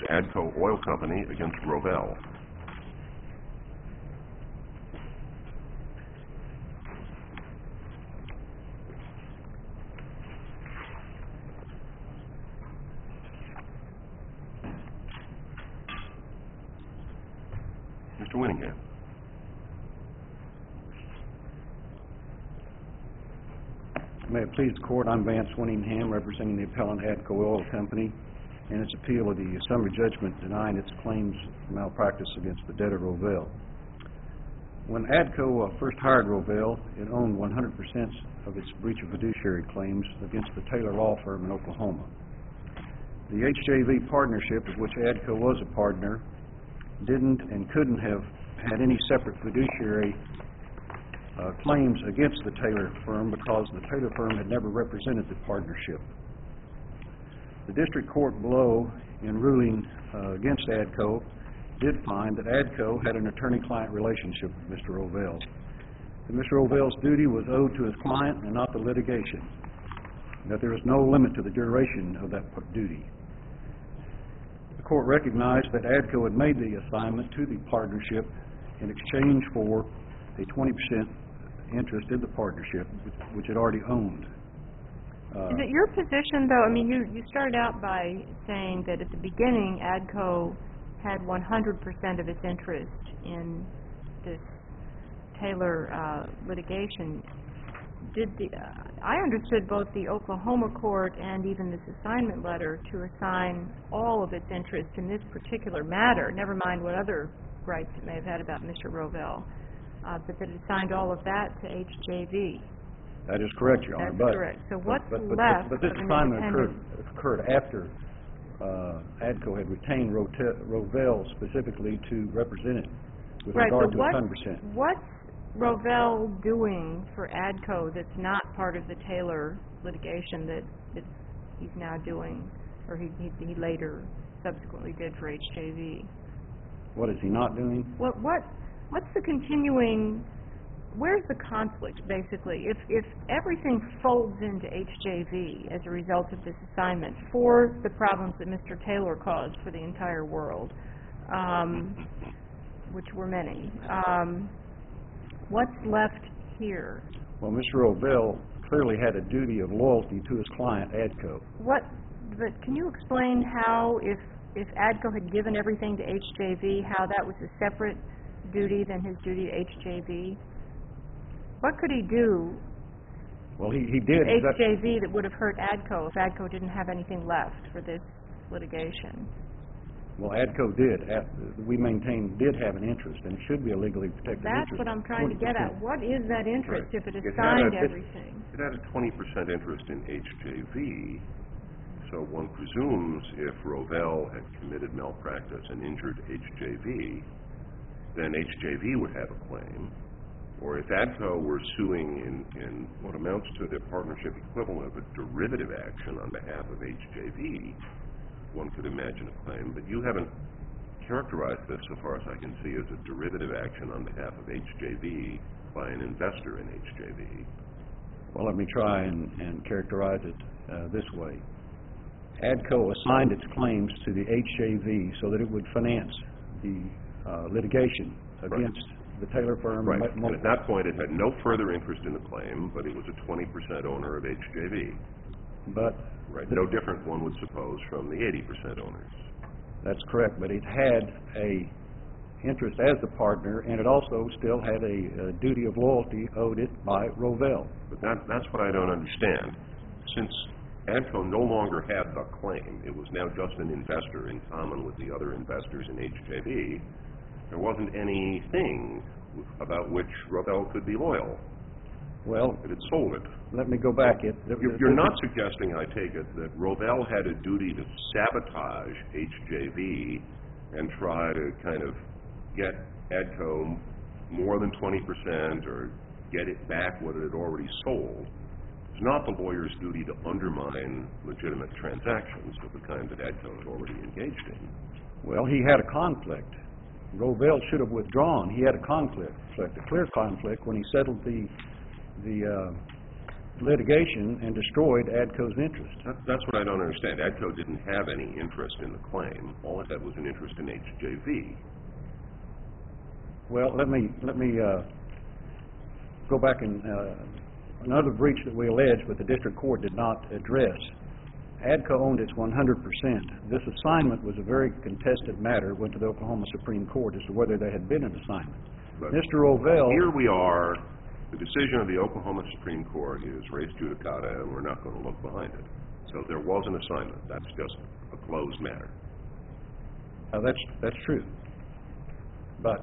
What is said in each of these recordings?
ADCO Oil Company against Rovell. Mr. Winningham. May it please the Court, I'm Vance Winningham, representing the appellant ADCO Oil Company in its appeal of the summary judgment denying its claims for malpractice against the debtor Rovell. When ADCO first hired Rovell, it owned 100% of its breach of fiduciary claims against the Taylor Law Firm in Oklahoma. The HJV partnership, of which ADCO was a partner, didn't and couldn't have had any separate fiduciary claims against the Taylor firm because the Taylor firm had never represented the partnership. The district court below, in ruling against ADCO, did find that ADCO had an attorney-client relationship with Mr. Rovell. That Mr. Rovell's duty was owed to his client and not the litigation. That there was no limit to the duration of that duty. The court recognized that ADCO had made the assignment to the partnership in exchange for a 20% interest in the partnership, which it already owned. Is it your position, though, I mean, you started out by saying that at the beginning ADCO had 100% of its interest in this Taylor litigation. I understood both the Oklahoma court and even this assignment letter to assign all of its interest in this particular matter, never mind what other rights it may have had about Mr. Rovell, but that it assigned all of that to HJV. That is correct, Your Honor. That's correct. So what's left? But this assignment occurred after ADCO had retained Rovell specifically to represent it with regard to 100%. What's Rovell doing for ADCO that's not part of the Taylor litigation that he's now doing, or he later subsequently did for HJV? What is he not doing? What's the continuing? Where's the conflict, basically? If everything folds into HJV as a result of this assignment for the problems that Mr. Taylor caused for the entire world, which were many, what's left here? Well, Mr. Rovell clearly had a duty of loyalty to his client, ADCO. But can you explain how, if ADCO had given everything to HJV, how that was a separate duty than his duty to HJV? What could he do well, he did to HJV that would have hurt ADCO if ADCO didn't have anything left for this litigation? Well, ADCO did. We maintain did have an interest, and it should be a legally protected interest. That's what I'm trying to get at. What is that interest if it assigned everything? It had a 20% interest in HJV, so one presumes if Rovell had committed malpractice and injured HJV, then HJV would have a claim. Or if ADCO were suing in what amounts to the partnership equivalent of a derivative action on behalf of HJV, one could imagine a claim. But you haven't characterized this, so far as I can see, as a derivative action on behalf of HJV by an investor in HJV. Well, let me try and characterize it this way. ADCO assigned its claims to the HJV so that it would finance the litigation against the Taylor firm. Right. And at that point, it had no further interest in the claim, but it was a 20% owner of HJV. But no different, one would suppose, from the 80% owners. That's correct, but it had a interest as the partner, and it also still had a duty of loyalty owed it by Rovell. But that's what I don't understand. Since ADCO no longer had the claim, it was now just an investor in common with the other investors in HJV, there wasn't anything about which Rovell could be loyal. Well, it had sold it. Let me go back. You're not suggesting, I take it, that Rovell had a duty to sabotage HJV and try to kind of get ADCO more than 20% or get it back what it had already sold. It's not the lawyer's duty to undermine legitimate transactions of the kind that ADCO had already engaged in. Well, he had a conflict. Rovell should have withdrawn. He had a conflict, a clear conflict, when he settled the litigation and destroyed ADCO's interest. That's what I don't understand. ADCO didn't have any interest in the claim. All it had was an interest in HJV. Well, let me go back and another breach that we allege, but the district court did not address. ADCO owned its 100%. This assignment was a very contested matter. Went to the Oklahoma Supreme Court as to whether there had been an assignment. But Mr. Rovell... Here we are. The decision of the Oklahoma Supreme Court is res judicata, and we're not going to look behind it. So there was an assignment. That's just a closed matter. That's true. But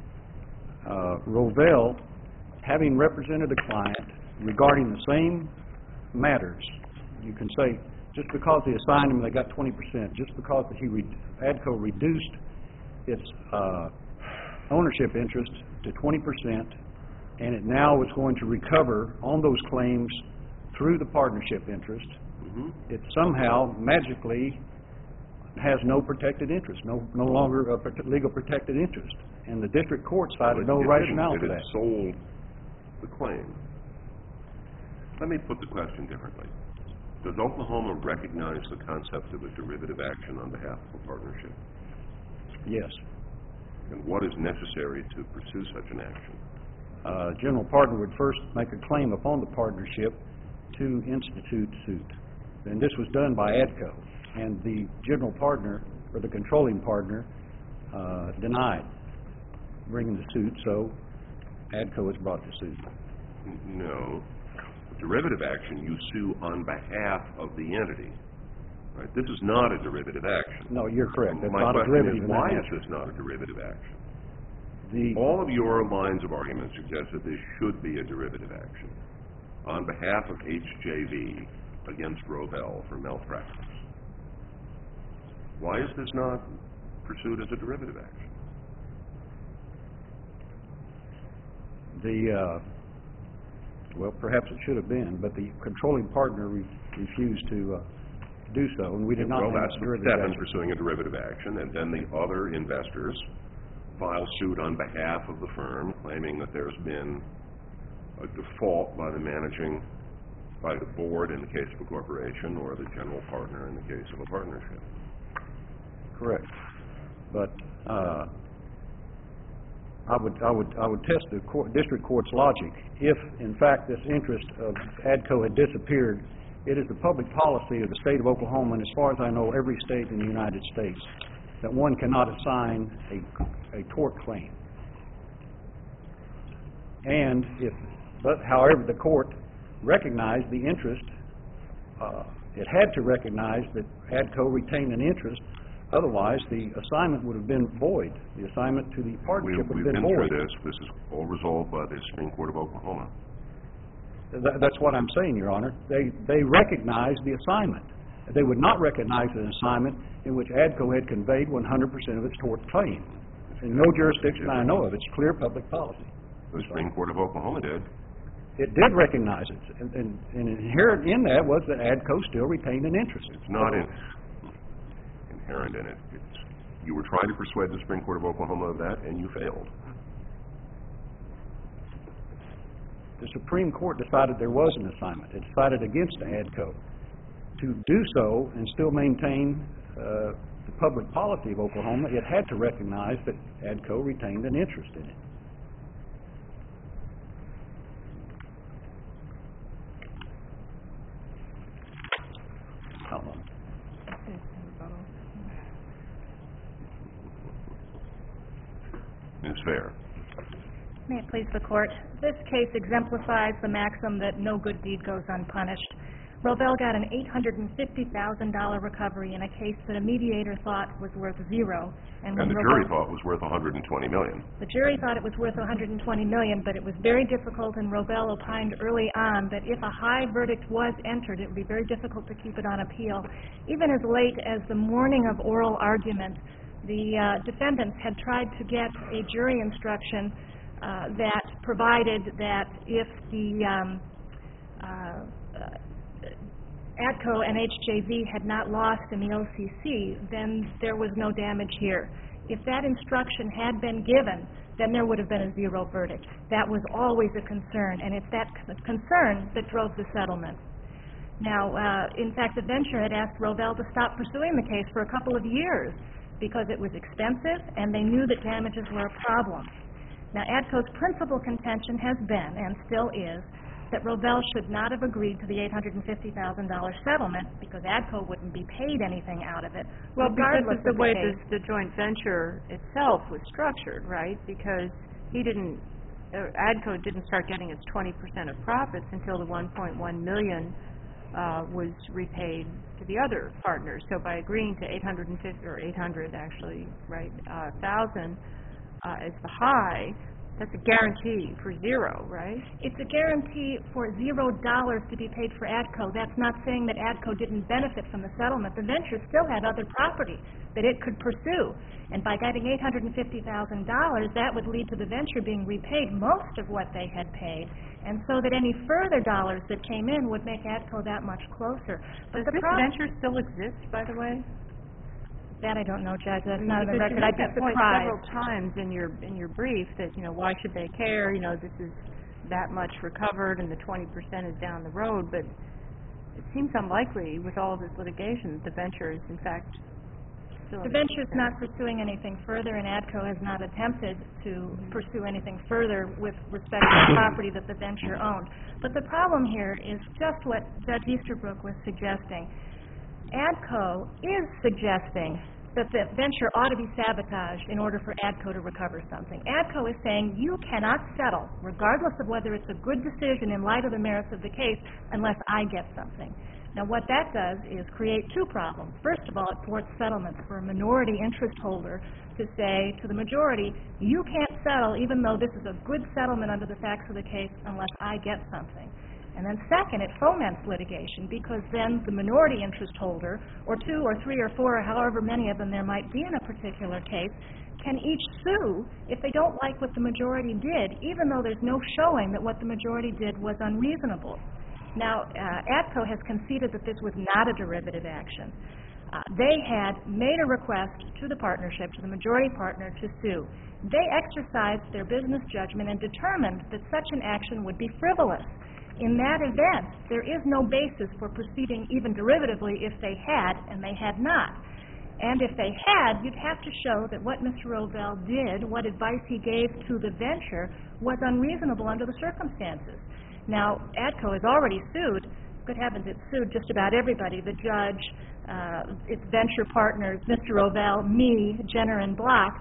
Rovell, having represented a client regarding the same matters, you can say, just because he assigned him, they got 20%, just because ADCO reduced its ownership interest to 20%, and it now is going to recover on those claims through the partnership interest, it somehow magically has no protected interest, no longer a legal protected interest. And the district court cited no rationale for that. It sold the claim. Let me put the question differently. Does Oklahoma recognize the concept of a derivative action on behalf of a partnership? Yes. And what is necessary to pursue such an action? General partner would first make a claim upon the partnership to institute suit. And this was done by ADCO. And the general partner, or the controlling partner, denied bringing the suit, so ADCO has brought the suit. No. Derivative action, you sue on behalf of the entity. Right? This is not a derivative action. No, you're correct. That's My not a question derivative. is, why is this not a derivative action? All of your lines of argument suggest that this should be a derivative action on behalf of HJV against Rovell for malpractice. Why is this not pursued as a derivative action? Well, perhaps it should have been, but the controlling partner refused to do so, and we did not have a derivative Well, that's the step in action. pursuing a derivative action, and then the other investors file suit on behalf of the firm, claiming that there's been a default by the board in the case of a corporation, or the general partner in the case of a partnership. Correct. But I would test the district court's logic. If, in fact, this interest of ADCO had disappeared, it is the public policy of the state of Oklahoma, and as far as I know, every state in the United States, that one cannot assign a tort claim. And however, the court recognized the interest. It had to recognize that ADCO retained an interest. Otherwise, the assignment would have been void. The assignment to the partnership would have been void. We've been through this. This is all resolved by the Supreme Court of Oklahoma. That's what I'm saying, Your Honor. They recognized the assignment. They would not recognize an assignment in which ADCO had conveyed 100% of its tort claim. In no jurisdiction I know of, it's clear public policy. The Supreme Court of Oklahoma did. It did recognize it, and inherent in that was that ADCO still retained an interest. It's not inherent in it. You were trying to persuade the Supreme Court of Oklahoma of that, and you failed. The Supreme Court decided there was an assignment. It decided against ADCO. To do so and still maintain the public policy of Oklahoma, it had to recognize that ADCO retained an interest in it. How long? Ms. Fair. May it please the Court. This case exemplifies the maxim that no good deed goes unpunished. Rovell got an $850,000 recovery in a case that a mediator thought was worth $0. And the jury thought was worth $120 million. The jury thought it was worth $120 million, but it was very difficult, and Rovell opined early on that if a high verdict was entered, it would be very difficult to keep it on appeal. Even as late as the morning of oral argument, the defendants had tried to get a jury instruction that provided that if the ADCO and HJV had not lost in the OCC, then there was no damage here. If that instruction had been given, then there would have been a zero verdict. That was always a concern, and it's that concern that drove the settlement. Now, in fact, the venture had asked Rovell to stop pursuing the case for a couple of years because it was expensive and they knew that damages were a problem. Now, ADCO's principal contention has been, and still is, that Rovell should not have agreed to the $850,000 settlement because ADCO wouldn't be paid anything out of it. Well, because regardless of the of way case. the joint venture itself was structured, right? Because ADCO didn't start getting its 20% of profits until the $1.1 million was repaid to the other partners. So by agreeing to $800,000 as the high, that's a guarantee for zero, right? It's a guarantee for $0 to be paid for ADCO. That's not saying that ADCO didn't benefit from the settlement. The venture still had other property that it could pursue. And by getting $850,000, that would lead to the venture being repaid most of what they had paid. And so that any further dollars that came in would make ADCO that much closer. But Does this venture still exist, by the way? That I don't know, Judge. That's not on the Because record. I'd be you made that point surprised. several times in your brief that, why should they care? This is that much recovered and the 20% is down the road. But it seems unlikely with all of this litigation that the venture is, in fact, still... The venture is not pursuing anything further, and ADCO has not attempted to pursue anything further with respect to the property that the venture owned. But the problem here is just what Judge Easterbrook was suggesting. ADCO is suggesting that the venture ought to be sabotaged in order for ADCO to recover something. ADCO is saying you cannot settle, regardless of whether it's a good decision in light of the merits of the case, unless I get something. Now, what that does is create two problems. First of all, it thwarts settlements for a minority interest holder to say to the majority, you can't settle even though this is a good settlement under the facts of the case unless I get something. And then second, it foments litigation because then the minority interest holder, or two or three or four, or however many of them there might be in a particular case, can each sue if they don't like what the majority did, even though there's no showing that what the majority did was unreasonable. Now, ADCO has conceded that this was not a derivative action. They had made a request to the partnership, to the majority partner, to sue. They exercised their business judgment and determined that such an action would be frivolous. In that event, there is no basis for proceeding even derivatively if they had, and they had not. And if they had, you'd have to show that what Mr. Rovell did, what advice he gave to the venture, was unreasonable under the circumstances. Now, ADCO has already sued. Good heavens, it's sued just about everybody, the judge, its venture partners, Mr. Rovell, me, Jenner, and Block.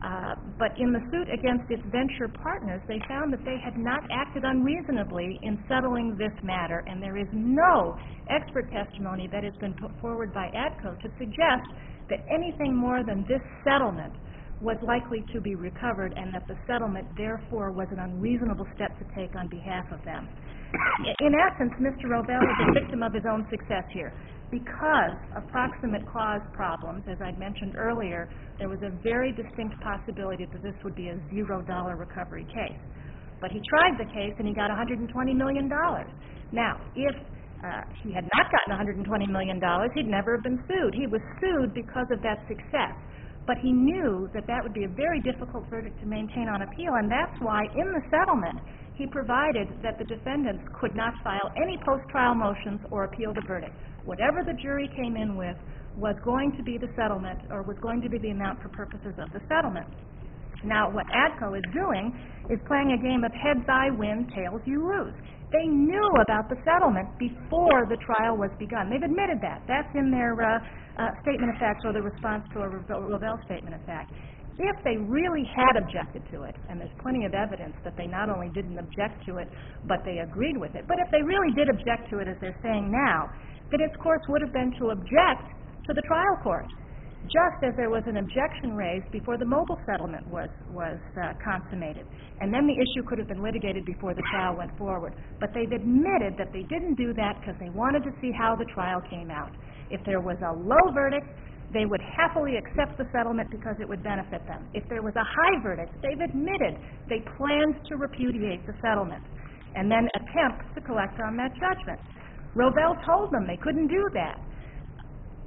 But in the suit against its venture partners, they found that they had not acted unreasonably in settling this matter, and there is no expert testimony that has been put forward by ADCO to suggest that anything more than this settlement was likely to be recovered and that the settlement, therefore, was an unreasonable step to take on behalf of them. In essence, Mr. Rovell is a victim of his own success here. Because of proximate cause problems, as I mentioned earlier, there was a very distinct possibility that this would be a $0 recovery case. But he tried the case and he got $120 million. Now, if he had not gotten $120 million, he'd never have been sued. He was sued because of that success. But he knew that that would be a very difficult verdict to maintain on appeal, and that's why in the settlement he provided that the defendants could not file any post-trial motions or appeal the verdict. Whatever the jury came in with was going to be the settlement, or was going to be the amount for purposes of the settlement. Now, what ADCO is doing is playing a game of heads I win, tails you lose. They knew about the settlement before the trial was begun. They've admitted that. That's in their statement of facts, or the response to a Rovell statement of fact. If they really had objected to it, and there's plenty of evidence that they not only didn't object to it, but they agreed with it, but if they really did object to it, as they're saying now, then its course would have been to object to the trial court, just as there was an objection raised before the mobile settlement was consummated. And then the issue could have been litigated before the trial went forward. But they've admitted that they didn't do that because they wanted to see how the trial came out. If there was a low verdict, they would happily accept the settlement because it would benefit them. If there was a high verdict, they've admitted they planned to repudiate the settlement and then attempt to collect on that judgment. Rovell told them they couldn't do that.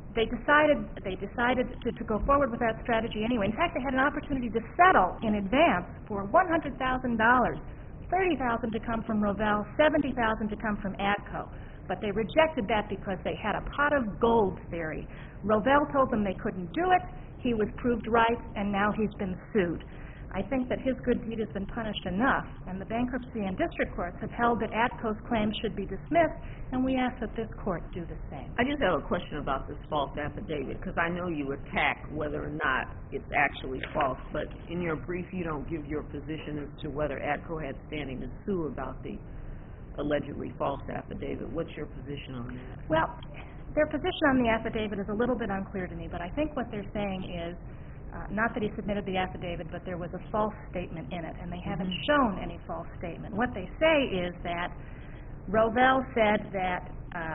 they decided to go forward with that strategy anyway. In fact, they had an opportunity to settle in advance for $100,000, $30,000 to come from Rovell, $70,000 to come from ADCO. But they rejected that because they had a pot of gold theory. Rovell told them they couldn't do it. He was proved right, and now he's been sued. I think that his good deed has been punished enough, and the bankruptcy and district courts have held that ADCO's claims should be dismissed, and we ask that this court do the same. I just have a question about this false affidavit, because I know you attack whether or not it's actually false, but in your brief you don't give your position as to whether ADCO had standing to sue about the allegedly false affidavit. What's your position on that? Well, their position on the affidavit is a little bit unclear to me, but I think what they're saying is not that he submitted the affidavit, but there was a false statement in it, and they haven't shown any false statement. What they say is that Rovell said that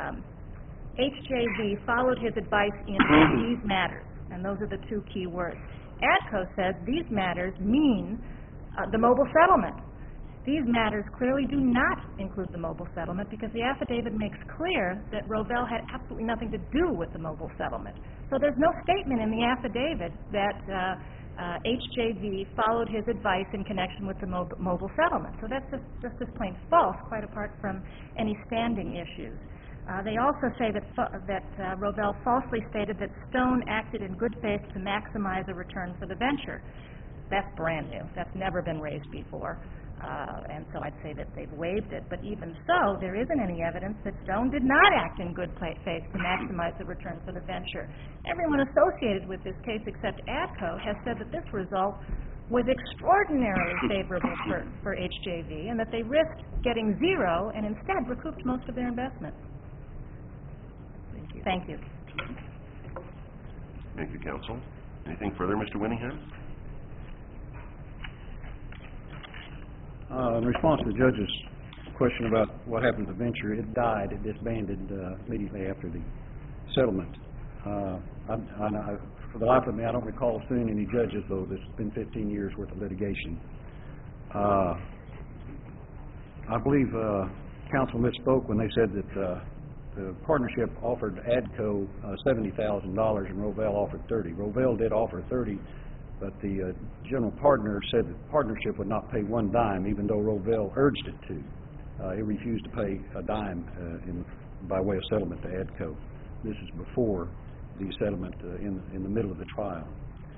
HJV followed his advice in these matters, and those are the two key words. ADCO says these matters mean the mobile settlement. These matters clearly do not include the mobile settlement because the affidavit makes clear that Rovell had absolutely nothing to do with the mobile settlement. So there's no statement in the affidavit that HJV followed his advice in connection with the mobile settlement. So that's just as plain false, quite apart from any standing issues. They also say that Rovell falsely stated that Stone acted in good faith to maximize a return for the venture. That's brand new. That's never been raised before. And so I'd say that they've waived it. But even so, there isn't any evidence that Stone did not act in good faith to maximize the return for the venture. Everyone associated with this case except ADCO has said that this result was extraordinarily favorable for HJV and that they risked getting zero and instead recouped most of their investment. Thank you. Thank you. Thank you, counsel. Anything further, Mr. Winningham? In response to the judge's question about what happened to the venture, it died. It disbanded immediately after the settlement. For the life of me, I don't recall suing any judges, though. This has been 15 years worth of litigation. I believe counsel misspoke when they said that the partnership offered ADCO $70,000 and Rovell offered $30,000. Rovell did offer $30,000. But the general partner said the partnership would not pay one dime, even though Rovell urged it to. It refused to pay a dime by way of settlement to ADCO. This is before the settlement in the middle of the trial.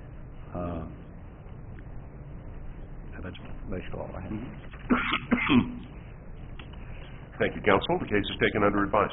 That's basically all I have. Thank you, counsel. The case is taken under advisement.